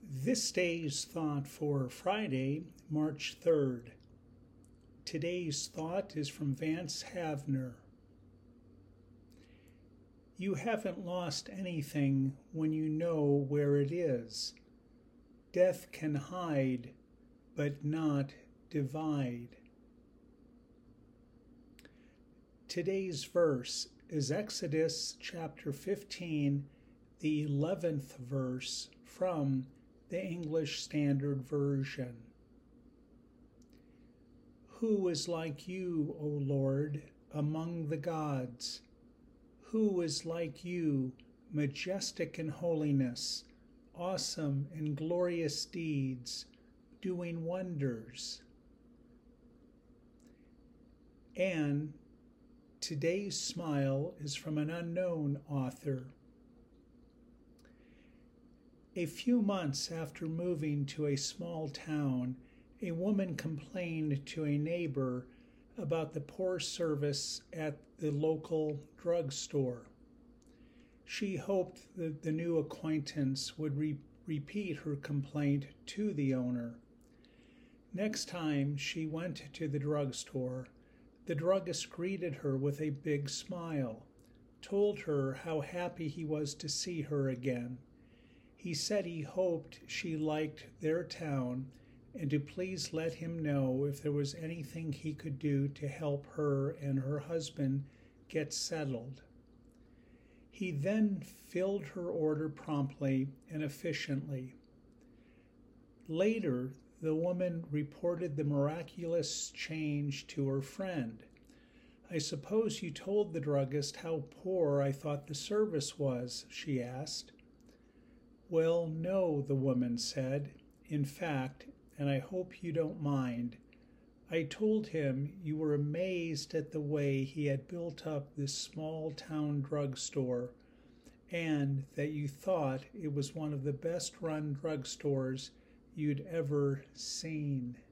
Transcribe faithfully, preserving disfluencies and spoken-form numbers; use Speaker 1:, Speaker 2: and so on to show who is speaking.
Speaker 1: This day's thought for Friday, March third. Today's thought is from Vance Havner. You haven't lost anything when you know where it is. Death can hide, but not divide. Today's verse is Exodus chapter fifteen, the eleventh verse from the English Standard Version. Who is like you, O Lord, among the gods? Who is like you, majestic in holiness, awesome in glorious deeds, doing wonders? And today's smile is from an unknown author. A few months after moving to a small town, a woman complained to a neighbor about the poor service at the local drugstore. She hoped that the new acquaintance would re- repeat her complaint to the owner. Next time she went to the drugstore, the druggist greeted her with a big smile, told her how happy he was to see her again. He said he hoped she liked their town and to please let him know if there was anything he could do to help her and her husband get settled. He then filled her order promptly and efficiently. Later, the woman reported the miraculous change to her friend. "I suppose you told the druggist how poor I thought the service was," she asked. "Well, no," the woman said. "In fact, and I hope you don't mind, I told him you were amazed at the way he had built up this small town drugstore, and that you thought it was one of the best run drugstores you'd ever seen."